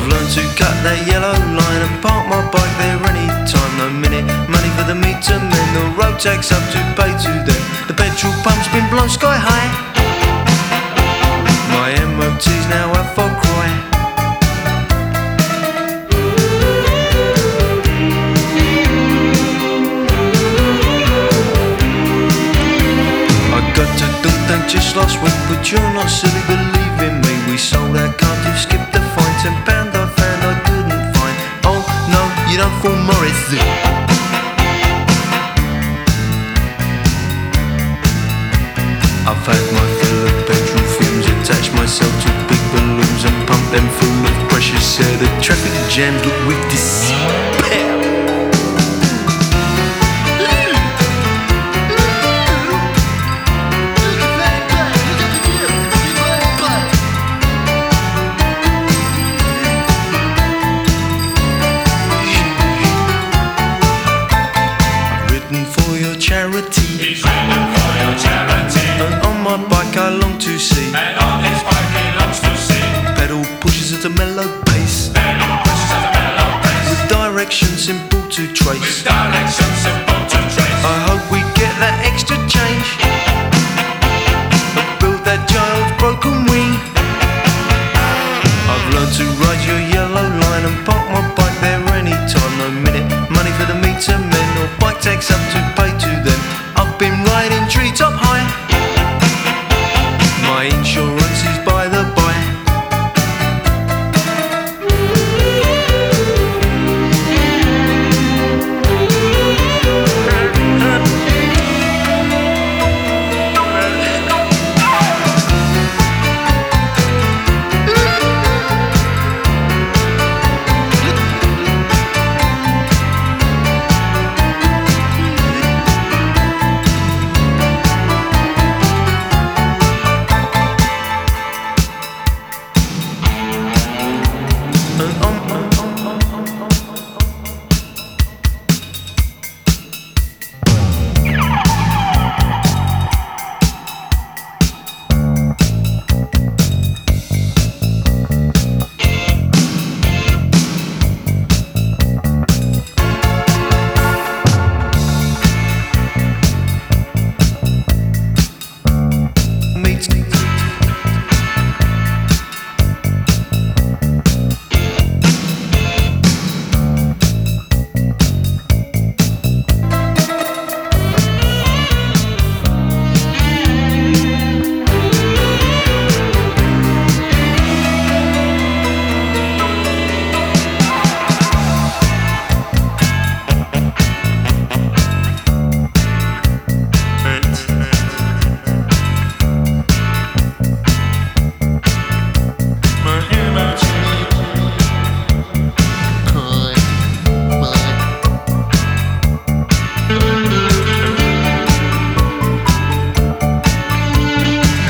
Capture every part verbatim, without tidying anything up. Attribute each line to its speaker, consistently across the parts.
Speaker 1: I've learned to cut that yellow line and park my bike there anytime. No minute money for the meter men, the road tax up to pay to them. The petrol pump's been blown sky high. My M O T's now out for cry. I got to Dundalk just last week, but you're not silly, believe in me. We sold our car to skip the fine. Ten pound I found I couldn't find. Oh no, you don't fool Morris. I've had my fill of petrol fumes, attached myself to big balloons and pumped them full of precious air. The traffic jams look with despair. Charity.
Speaker 2: He's ridden for your charity.
Speaker 1: And on my bike I long to see.
Speaker 2: And on his bike he longs to see.
Speaker 1: Pedal pushes at a mellow pace.
Speaker 2: Pedal pushes at a mellow pace.
Speaker 1: With direction simple to trace.
Speaker 2: With direction simple to trace.
Speaker 1: I hope we get that extra change and build that child's broken wing. I've learned to ride your yellow line and park my bike there anytime. No minute money for the meter men or bike tax up to pay to them. I've been riding treetop high. My insurance is by the by.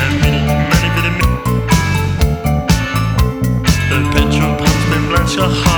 Speaker 1: Petrol pump's been blown so high.